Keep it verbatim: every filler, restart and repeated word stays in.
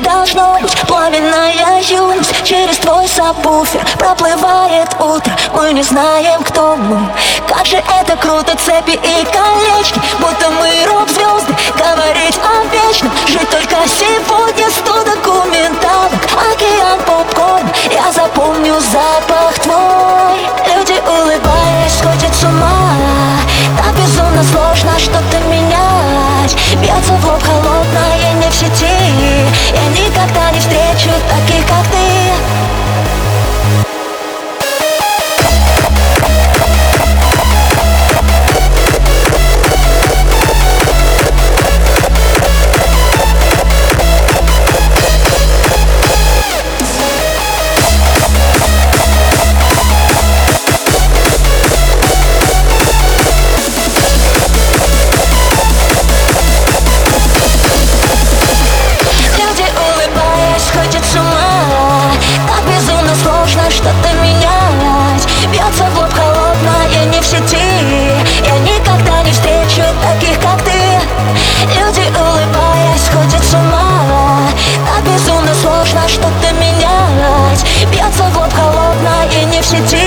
должно быть. Пламенная юность через твой сабвуфер. Проплывает утро, мы не знаем, кто мы. Как же это круто, цепи и колечки, будто мы рок-звезды, говорить о вечном. Жить только сегодня, сто документалок, океан попкорн, я запомню запах твой. Люди, улыбаясь, сходят с ума. Так безумно сложно что-то менять. Бьется в лоб холодная не в сети. Я никогда не встречу таких, как ты. Что-то менять. Бьется в лоб холодная не в сети. Я никогда не встречу таких, как ты. Люди, улыбаясь, сходят с ума. Так безумно сложно что-то менять. Бьется в лоб холодная не в сети.